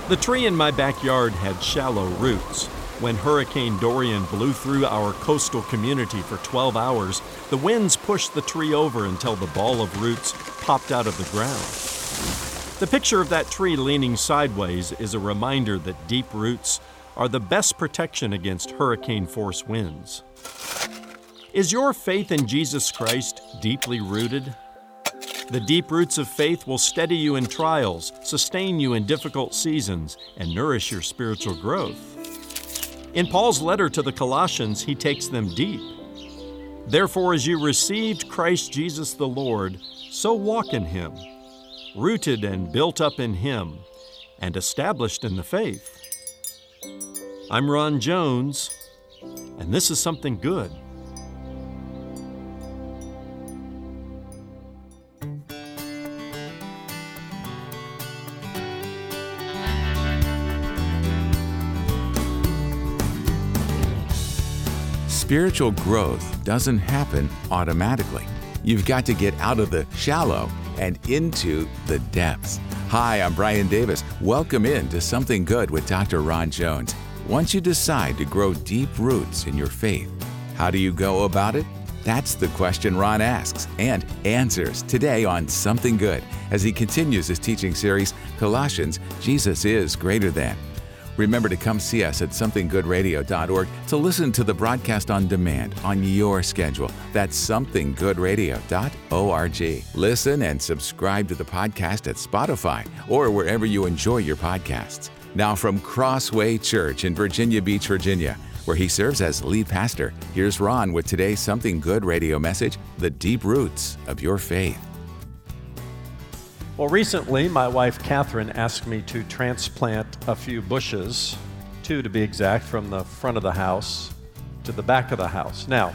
The tree in my backyard had shallow roots. When Hurricane Dorian blew through our coastal community for 12 hours, the winds pushed the tree over until the ball of roots popped out of the ground. The picture of that tree leaning sideways is a reminder that deep roots are the best protection against hurricane-force winds. Is your faith in Jesus Christ deeply rooted? The deep roots of faith will steady you in trials, sustain you in difficult seasons, and nourish your spiritual growth. In Paul's letter to the Colossians, he takes them deep. Therefore, as you received Christ Jesus the Lord, so walk in him, rooted and built up in him, and established in the faith. I'm Ron Jones, and this is Something Good. Spiritual growth doesn't happen automatically. You've got to get out of the shallow and into the depths. Hi, I'm Brian Davis. Welcome in to Something Good with Dr. Ron Jones. Once you decide to grow deep roots in your faith, how do you go about it? That's the question Ron asks and answers today on Something Good as he continues his teaching series, Colossians, Jesus is Greater Than. Remember to come see us at somethinggoodradio.org to listen to the broadcast on demand on your schedule. That's somethinggoodradio.org. Listen and subscribe to the podcast at Spotify or wherever you enjoy your podcasts. Now from Crossway Church in Virginia Beach, Virginia, where he serves as lead pastor, here's Ron with today's Something Good radio message, The Deep Roots of Your Faith. Well, recently, my wife, Catherine, asked me to transplant a few bushes, 2 to be exact, from the front of the house to the back of the house. Now,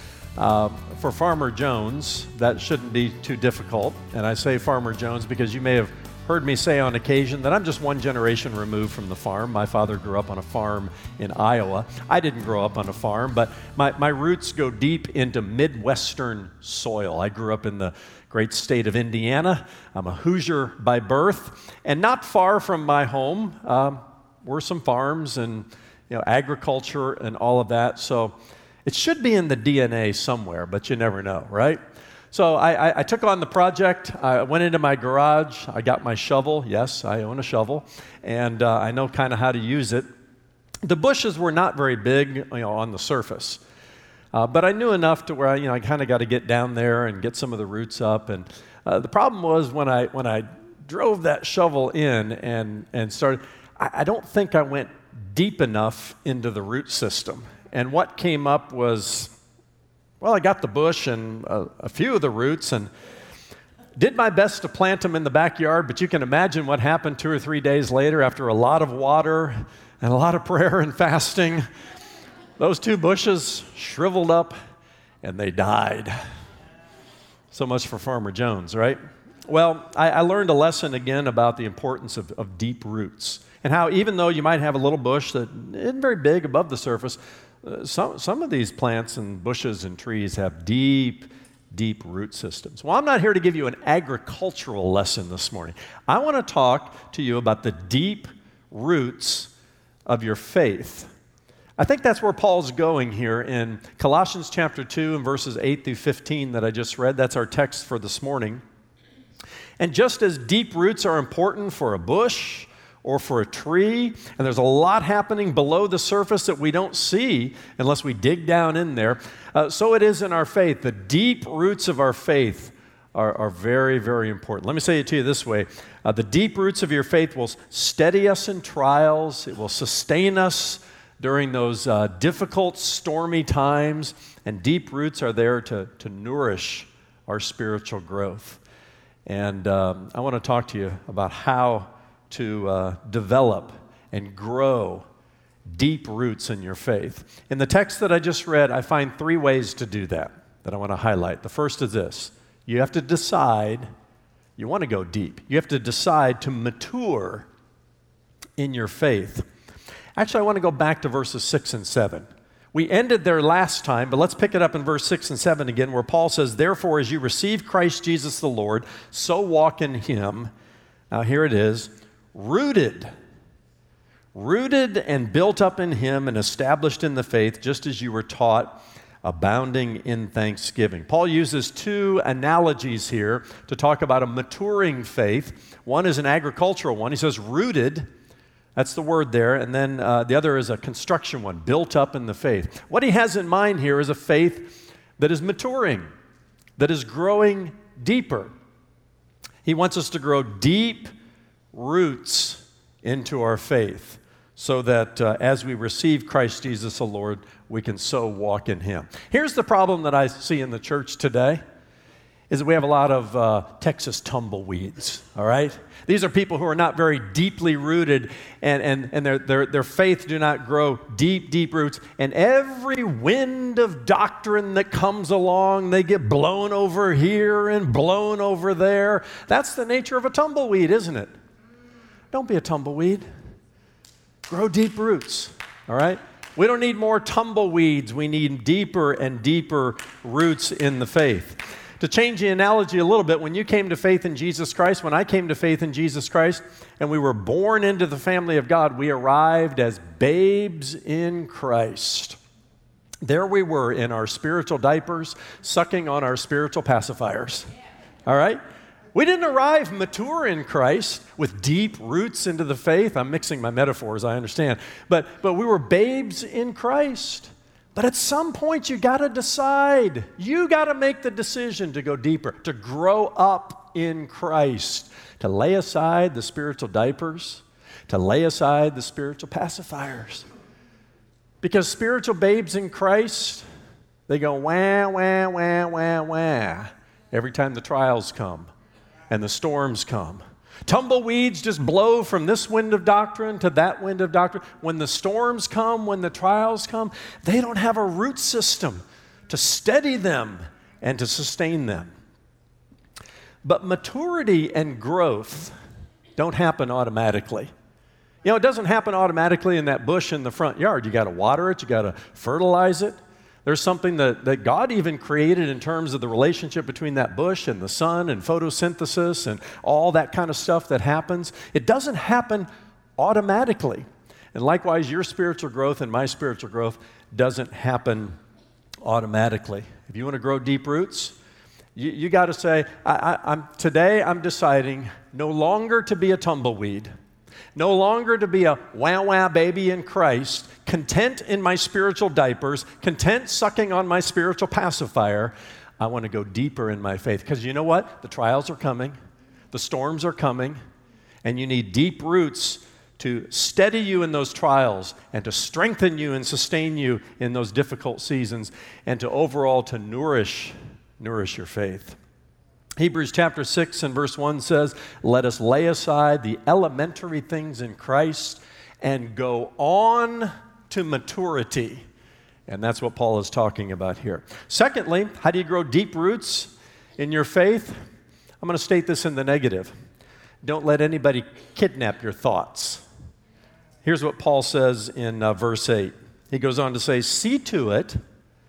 for Farmer Jones, that shouldn't be too difficult. And I say Farmer Jones because you may have heard me say on occasion that I'm just one generation removed from the farm. My father grew up on a farm in Iowa. I didn't grow up on a farm, but my roots go deep into Midwestern soil. I grew up in the great state of Indiana. I'm a Hoosier by birth, and not far from my home were some farms and agriculture and all of that. So it should be in the DNA somewhere, but you never know, right? So I took on the project. I went into my garage. I got my shovel. Yes, I own a shovel, and I know kind of how to use it. The bushes were not very big, on the surface. But I knew enough to where I kind of got to get down there and get some of the roots up. And the problem was when I drove that shovel in and started, I don't think I went deep enough into the root system. And what came up was, well, I got the bush and a few of the roots and did my best to plant them in the backyard. But you can imagine what happened 2 or 3 days later after a lot of water and a lot of prayer and fasting. Those 2 bushes shriveled up and they died. So much for Farmer Jones, right? Well, I learned a lesson again about the importance of deep roots and how even though you might have a little bush that isn't very big above the surface, some of these plants and bushes and trees have deep root systems. Well, I'm not here to give you an agricultural lesson this morning. I want to talk to you about the deep roots of your faith. I think that's where Paul's going here in Colossians chapter 2 and verses 8 through 15 that I just read. That's our text for this morning. And just as deep roots are important for a bush or for a tree, and there's a lot happening below the surface that we don't see unless we dig down in there, so it is in our faith. The deep roots of our faith are very, very important. Let me say it to you this way. The deep roots of your faith will steady us in trials. It will sustain us during those difficult, stormy times, and deep roots are there to nourish our spiritual growth. And I want to talk to you about how to develop and grow deep roots in your faith. In the text that I just read, I find 3 ways to do that I want to highlight. The first is this. You have to decide you want to go deep. You have to decide to mature in your faith. Actually, I want to go back to verses 6 and 7. We ended there last time, but let's pick it up in verse 6 and 7 again, where Paul says, "Therefore, as you receive Christ Jesus the Lord, so walk in him." Now, here it is, rooted rooted and built up in Him and established in the faith, just as you were taught, abounding in thanksgiving. Paul uses two analogies here to talk about a maturing faith. One is an agricultural one. He says rooted, that's the word there, and then the other is a construction one, built up in the faith. What he has in mind here is a faith that is maturing, that is growing deeper. He wants us to grow deep roots into our faith so that as we receive Christ Jesus the Lord, we can so walk in Him. Here's the problem that I see in the church today, is that we have a lot of Texas tumbleweeds, all right? These are people who are not very deeply rooted, and their faith do not grow deep roots. And every wind of doctrine that comes along, they get blown over here and blown over there. That's the nature of a tumbleweed, isn't it? Don't be a tumbleweed. Grow deep roots, all right? We don't need more tumbleweeds. We need deeper and deeper roots in the faith. To change the analogy a little bit, when you came to faith in Jesus Christ, when I came to faith in Jesus Christ, and we were born into the family of God, we arrived as babes in Christ. There we were in our spiritual diapers, sucking on our spiritual pacifiers. All right? We didn't arrive mature in Christ with deep roots into the faith. I'm mixing my metaphors, I understand. But we were babes in Christ. But at some point, you got to decide. You got to make the decision to go deeper, to grow up in Christ, to lay aside the spiritual diapers, to lay aside the spiritual pacifiers. Because spiritual babes in Christ, they go wah, wah, wah, wah, wah every time the trials come and the storms come. Tumbleweeds just blow from this wind of doctrine to that wind of doctrine. When the storms come, when the trials come, they don't have a root system to steady them and to sustain them. But maturity and growth don't happen automatically. You know, it doesn't happen automatically in that bush in the front yard. You got to water it, you got to fertilize it. There's something that God even created in terms of the relationship between that bush and the sun and photosynthesis and all that kind of stuff that happens. It doesn't happen automatically. And likewise, your spiritual growth and my spiritual growth doesn't happen automatically. If you want to grow deep roots, you got to say, today I'm deciding no longer to be a tumbleweed, no longer to be a wah-wah baby in Christ, content in my spiritual diapers, content sucking on my spiritual pacifier. I want to go deeper in my faith. Because you know what? The trials are coming. The storms are coming. And you need deep roots to steady you in those trials and to strengthen you and sustain you in those difficult seasons and to overall to nourish your faith. Hebrews chapter 6 and verse 1 says, "Let us lay aside the elementary things in Christ and go on to maturity." And that's what Paul is talking about here. Secondly, how do you grow deep roots in your faith? I'm going to state this in the negative. Don't let anybody kidnap your thoughts. Here's what Paul says in verse 8. He goes on to say, "See to it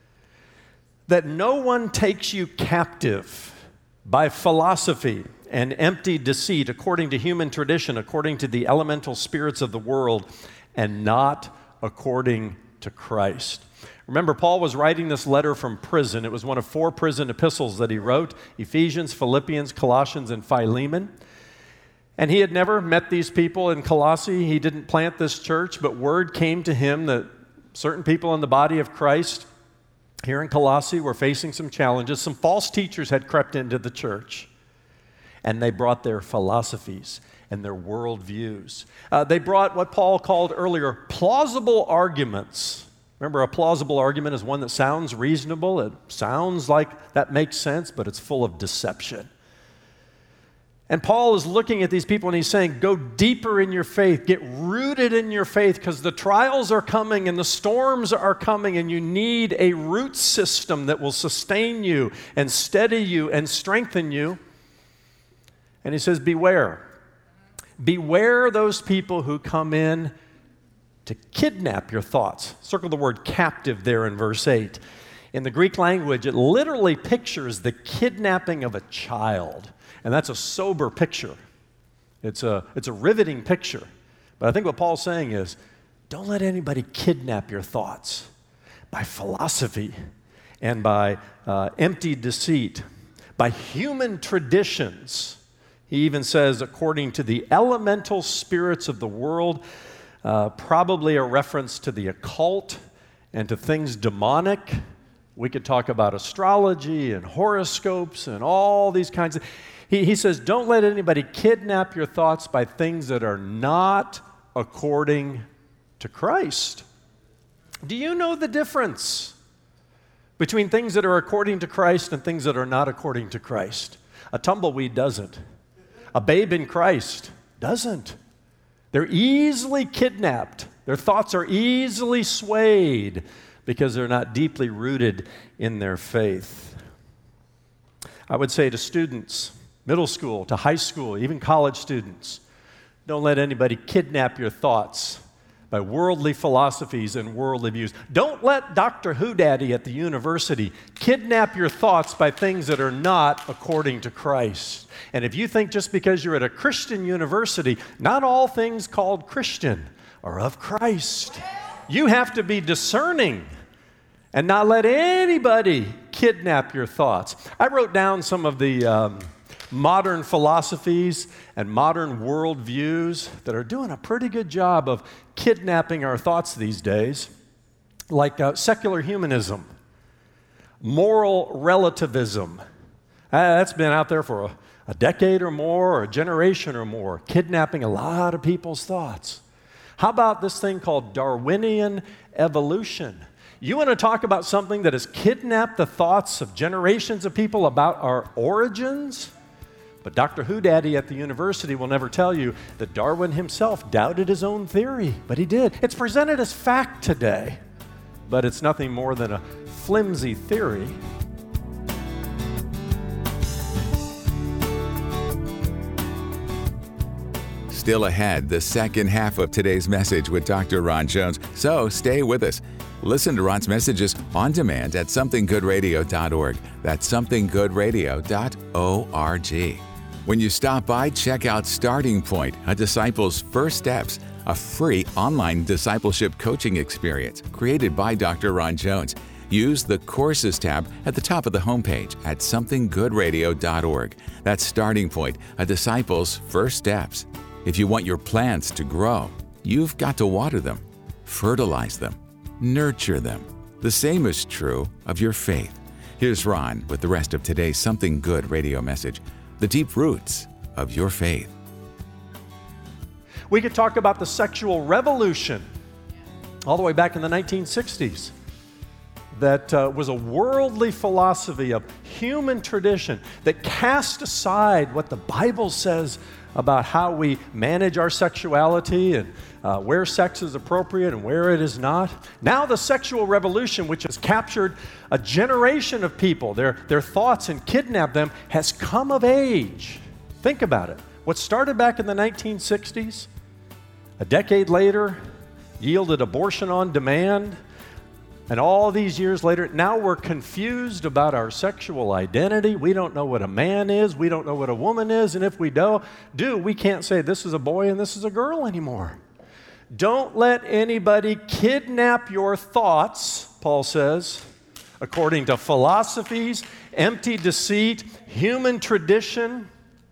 that no one takes you captive by philosophy and empty deceit, according to human tradition, according to the elemental spirits of the world, and not according to Christ." Remember, Paul was writing this letter from prison. It was one of 4 prison epistles that he wrote: Ephesians, Philippians, Colossians, and Philemon. And he had never met these people in Colossae. He didn't plant this church, but word came to him that certain people in the body of Christ here in Colossae were facing some challenges. Some false teachers had crept into the church, and they brought their philosophies and their worldviews. They brought what Paul called earlier plausible arguments. Remember, a plausible argument is one that sounds reasonable. It sounds like that makes sense, but it's full of deception. And Paul is looking at these people and he's saying, go deeper in your faith, get rooted in your faith, because the trials are coming and the storms are coming, and you need a root system that will sustain you and steady you and strengthen you. And he says, beware. Beware those people who come in to kidnap your thoughts. Circle the word captive there in verse 8. In the Greek language, it literally pictures the kidnapping of a child. And that's a sober picture. It's a riveting picture. But I think what Paul's saying is, don't let anybody kidnap your thoughts by philosophy and by empty deceit, by human traditions. He even says, according to the elemental spirits of the world, probably a reference to the occult and to things demonic. We could talk about astrology and horoscopes and all these kinds of... He says, don't let anybody kidnap your thoughts by things that are not according to Christ. Do you know the difference between things that are according to Christ and things that are not according to Christ? A tumbleweed doesn't. A babe in Christ doesn't. They're easily kidnapped. Their thoughts are easily swayed because they're not deeply rooted in their faith. I would say to students, middle school, to high school, even college students, don't let anybody kidnap your thoughts by worldly philosophies and worldly views. Don't let Dr. Whodaddy at the university kidnap your thoughts by things that are not according to Christ. And if you think just because you're at a Christian university, not all things called Christian are of Christ. You have to be discerning and not let anybody kidnap your thoughts. I wrote down some of the modern philosophies and modern worldviews that are doing a pretty good job of kidnapping our thoughts these days, like secular humanism, moral relativism. That's been out there for a decade or more, or a generation or more, kidnapping a lot of people's thoughts. How about this thing called Darwinian evolution? You want to talk about something that has kidnapped the thoughts of generations of people about our origins? But Dr. Whodaddy at the university will never tell you that Darwin himself doubted his own theory, but he did. It's presented as fact today, but it's nothing more than a flimsy theory. Still ahead, the second half of today's message with Dr. Ron Jones, so stay with us. Listen to Ron's messages on demand at somethinggoodradio.org. That's somethinggoodradio.org. When you stop by, check out Starting Point, a disciple's first steps, a free online discipleship coaching experience created by Dr. Ron Jones. Use the Courses tab at the top of the homepage at somethinggoodradio.org. That's Starting Point, a disciple's first steps. If you want your plants to grow, you've got to water them, fertilize them, nurture them. The same is true of your faith. Here's Ron with the rest of today's Something Good radio message, the deep roots of your faith. We could talk about the sexual revolution all the way back in the 1960s. That was a worldly philosophy of human tradition that cast aside what the Bible says about how we manage our sexuality and where sex is appropriate and where it is not. Now the sexual revolution, which has captured a generation of people, their thoughts and kidnapped them, has come of age. Think about it. What started back in the 1960s, a decade later, yielded abortion on demand. And all these years later, now we're confused about our sexual identity. We don't know what a man is. We don't know what a woman is. And if we do, we can't say this is a boy and this is a girl anymore. Don't let anybody kidnap your thoughts, Paul says, according to philosophies, empty deceit, human tradition,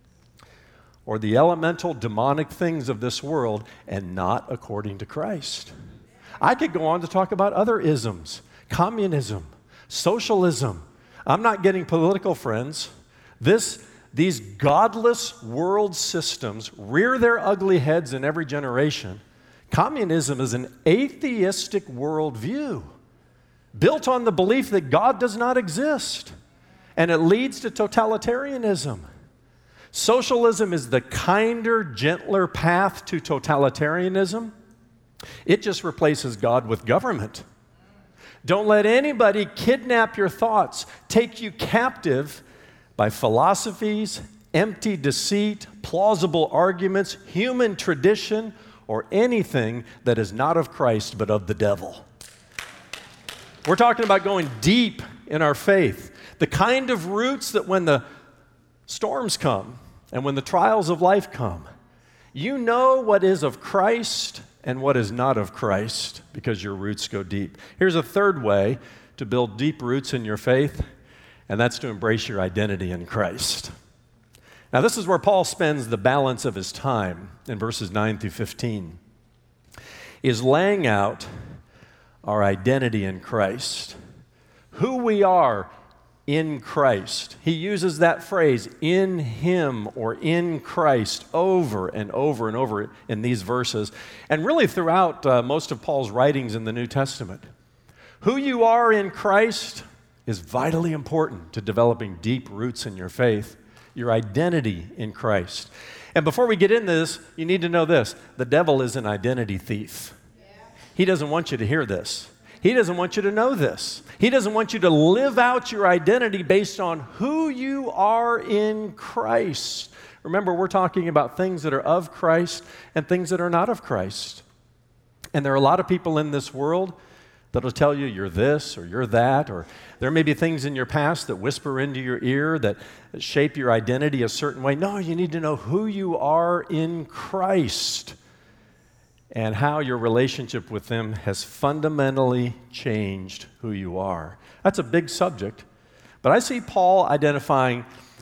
or the elemental demonic things of this world, and not according to Christ. I could go on to talk about other isms, communism, socialism. I'm not getting political, friends. These godless world systems rear their ugly heads in every generation. Communism is an atheistic worldview built on the belief that God does not exist, and it leads to totalitarianism. Socialism is the kinder, gentler path to totalitarianism. It just replaces God with government. Don't let anybody kidnap your thoughts, take you captive by philosophies, empty deceit, plausible arguments, human tradition, or anything that is not of Christ but of the devil. We're talking about going deep in our faith, the kind of roots that when the storms come and when the trials of life come, You know what is of Christ and what is not of Christ because your roots go deep. Here's a third way to build deep roots in your faith, and that's to embrace your identity in Christ. Now, this is where Paul spends the balance of his time in verses 9 through 15, is laying out our identity in Christ, who we are in Christ. He uses that phrase, in Him or in Christ, over and over and over in these verses, and really throughout most of Paul's writings in the New Testament. Who you are in Christ is vitally important to developing deep roots in your faith, your identity in Christ. And before we get into this, you need to know this. The devil is an identity thief. He doesn't want you to hear this. He doesn't want you to know this. He doesn't want you to live out your identity based on who you are in Christ. Remember, we're talking about things that are of Christ and things that are not of Christ. And there are a lot of people in this world that'll tell you you're this or you're that, or there may be things in your past that whisper into your ear that shape your identity a certain way. No, you need to know who you are in Christ and how your relationship with Him has fundamentally changed who you are. That's a big subject, but I see Paul identifying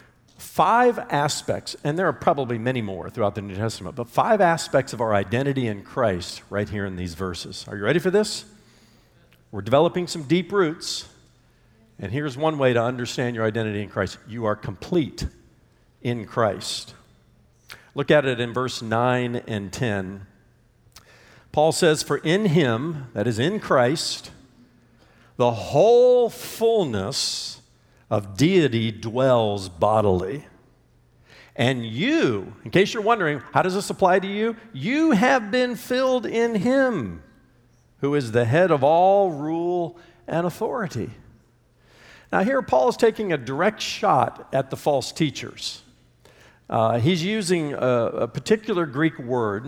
5 aspects, and there are probably many more throughout the New Testament, but 5 aspects of our identity in Christ right here in these verses. Are you ready for this? We're developing some deep roots, and here's one way to understand your identity in Christ. You are complete in Christ. Look at it in verse 9 and 10. Paul says, "For in Him," that is in Christ, "the whole fullness of deity dwells bodily. And you," in case you're wondering, how does this apply to you? "You have been filled in Him, who is the head of all rule and authority." Now here Paul is taking a direct shot at the false teachers. He's using a particular Greek word,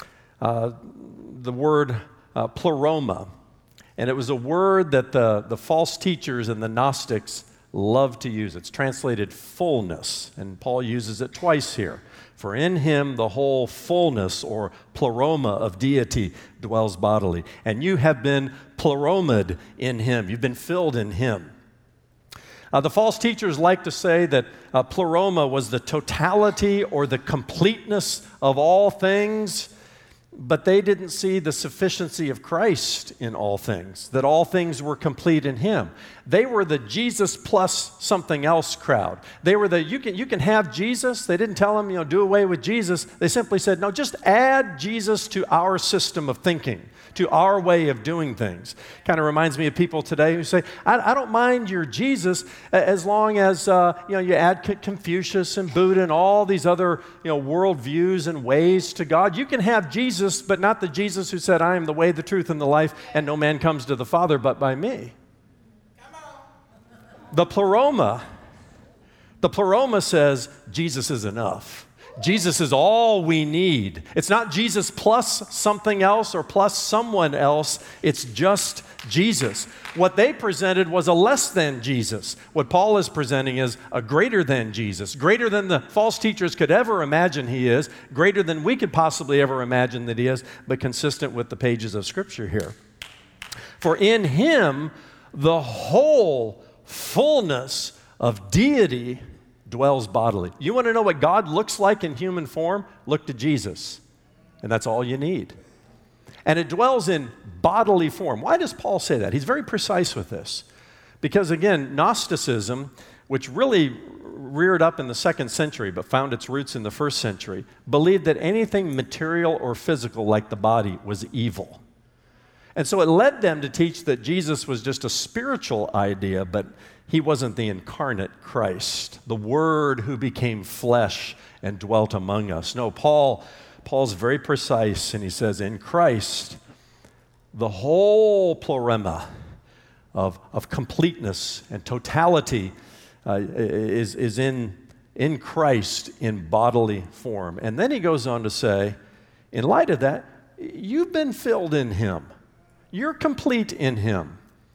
the word pleroma. And it was a word that the false teachers and the Gnostics loved to use. It's translated fullness, and Paul uses it twice here. "For in Him the whole fullness," or pleroma, "of deity dwells bodily." And you have been pleromed in Him. You've been filled in Him. The false teachers like to say that pleroma was the totality or the completeness of all things, but they didn't see the sufficiency of Christ in all things, that all things were complete in Him. They were the Jesus plus something else crowd. They were the, you can have Jesus. They didn't tell them, do away with Jesus. They simply said, no, just add Jesus to our system of thinking, to our way of doing things. Kind of reminds me of people today who say, I don't mind your Jesus as long as you add Confucius and Buddha and all these other worldviews and ways to God. You can have Jesus, but not the Jesus who said, "I am the way, the truth, and the life, and no man comes to the Father but by me." The pleroma says Jesus is enough. Jesus is all we need. It's not Jesus plus something else or plus someone else. It's just Jesus. What they presented was a less than Jesus. What Paul is presenting is a greater than Jesus, greater than the false teachers could ever imagine He is, greater than we could possibly ever imagine that He is, but consistent with the pages of Scripture here. "For in Him the whole fullness of deity dwells bodily." You want to know what God looks like in human form? Look to Jesus. And that's all you need. And it dwells in bodily form. Why does Paul say that? He's very precise with this. Because again, Gnosticism, which really reared up in the 2nd century but found its roots in the 1st century, believed that anything material or physical like the body was evil. And so it led them to teach that Jesus was just a spiritual idea, but He wasn't the incarnate Christ, the Word who became flesh and dwelt among us. No, Paul's very precise, and he says, in Christ, the whole pleroma of completeness and totality is in Christ in bodily form. And then he goes on to say, in light of that, you've been filled in Him. You're complete in Him.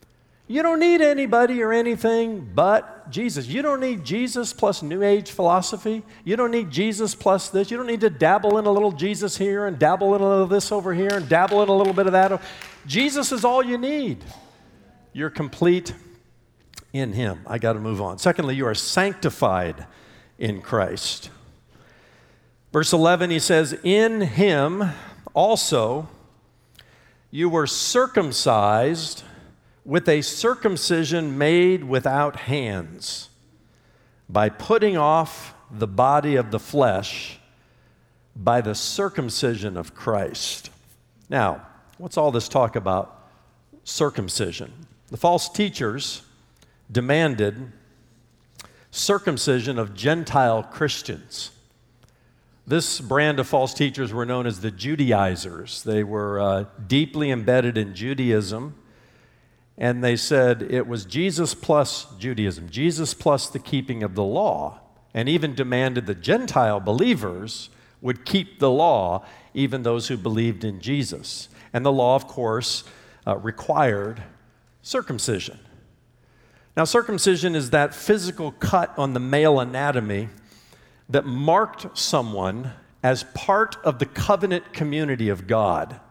You don't need anybody or anything but Jesus. You don't need Jesus plus New Age philosophy. You don't need Jesus plus this. You don't need to dabble in a little Jesus here and dabble in a little this over here and dabble in a little bit of that. Jesus is all you need. You're complete in Him. I got to move on. Secondly, you are sanctified in Christ. Verse 11, he says, in Him also you were circumcised with a circumcision made without hands, by putting off the body of the flesh by the circumcision of Christ. Now, what's all this talk about circumcision? The false teachers demanded circumcision of Gentile Christians. This brand of false teachers were known as the Judaizers. They were deeply embedded in Judaism. And they said it was Jesus plus Judaism, Jesus plus the keeping of the law, and even demanded the Gentile believers would keep the law, even those who believed in Jesus. And the law, of course, required circumcision. Now, circumcision is that physical cut on the male anatomy that marked someone as part of the covenant community of God.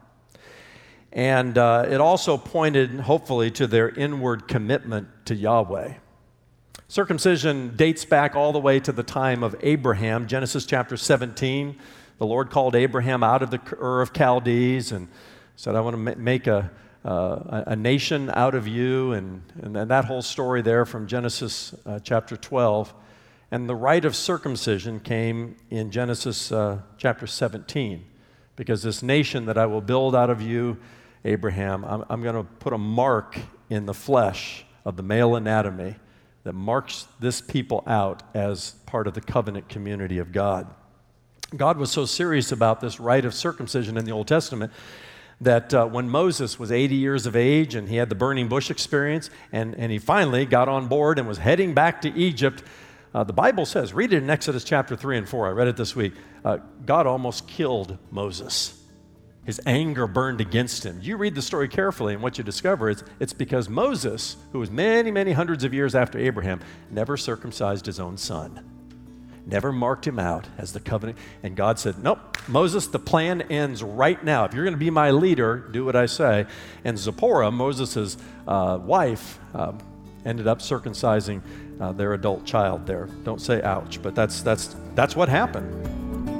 And it also pointed, hopefully, to their inward commitment to Yahweh. Circumcision dates back all the way to the time of Abraham. Genesis chapter 17, the Lord called Abraham out of the Ur of Chaldees and said, I want to make a nation out of you, and that whole story there from Genesis chapter 12. And the rite of circumcision came in Genesis chapter 17, because this nation that I will build out of you, Abraham, I'm going to put a mark in the flesh of the male anatomy that marks this people out as part of the covenant community of God. God was so serious about this rite of circumcision in the Old Testament that when Moses was 80 years of age and he had the burning bush experience and he finally got on board and was heading back to Egypt, the Bible says, read it in Exodus chapter 3 and 4, I read it this week, God almost killed Moses. His anger burned against him. You read the story carefully, and what you discover is it's because Moses, who was many, many hundreds of years after Abraham, never circumcised his own son, never marked him out as the covenant. And God said, nope, Moses, the plan ends right now. If you're going to be my leader, do what I say. And Zipporah, Moses' wife, ended up circumcising their adult child there. Don't say ouch, but that's what happened.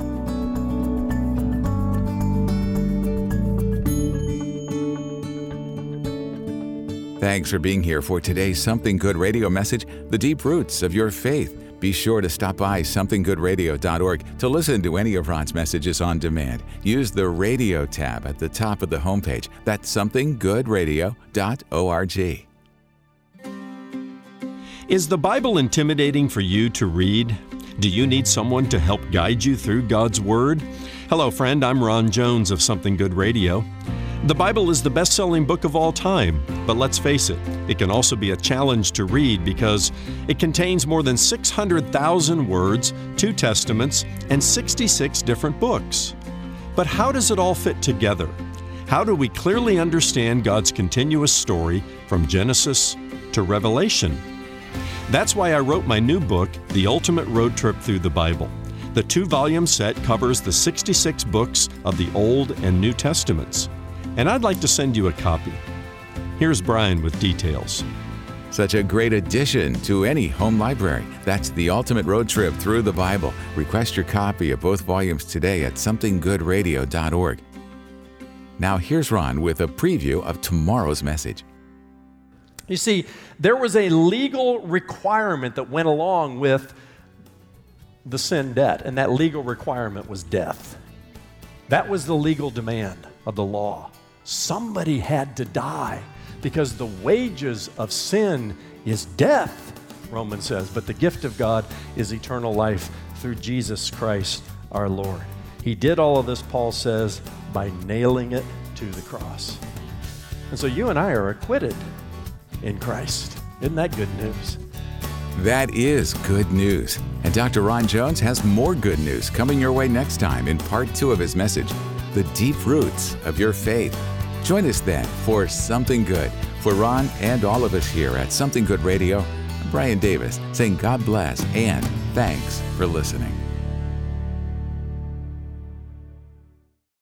Thanks for being here for today's Something Good radio message, The Deep Roots of Your Faith. Be sure to stop by somethinggoodradio.org to listen to any of Ron's messages on demand. Use the radio tab at the top of the homepage. That's somethinggoodradio.org. Is the Bible intimidating for you to read? Do you need someone to help guide you through God's Word? Hello, friend. I'm Ron Jones of Something Good Radio. The Bible is the best-selling book of all time, but let's face it, it can also be a challenge to read because it contains more than 600,000 words, 2 testaments, and 66 different books. But how does it all fit together? How do we clearly understand God's continuous story from Genesis to Revelation? That's why I wrote my new book, The Ultimate Road Trip Through the Bible. The 2-volume set covers the 66 books of the Old and New Testaments. And I'd like to send you a copy. Here's Brian with details. Such a great addition to any home library. That's The Ultimate Road Trip Through the Bible. Request your copy of both volumes today at somethinggoodradio.org. Now here's Ron with a preview of tomorrow's message. You see, there was a legal requirement that went along with the sin debt, and that legal requirement was death. That was the legal demand of the law. Somebody had to die because the wages of sin is death, Romans says, but the gift of God is eternal life through Jesus Christ our Lord. He did all of this, Paul says, by nailing it to the cross. And so you and I are acquitted in Christ. Isn't that good news? That is good news. And Dr. Ron Jones has more good news coming your way next time in part 2 of his message, The Deep Roots of Your Faith. Join us then for Something Good For Ron and all of us here at Something Good Radio, I'm Brian Davis saying God bless and thanks for listening.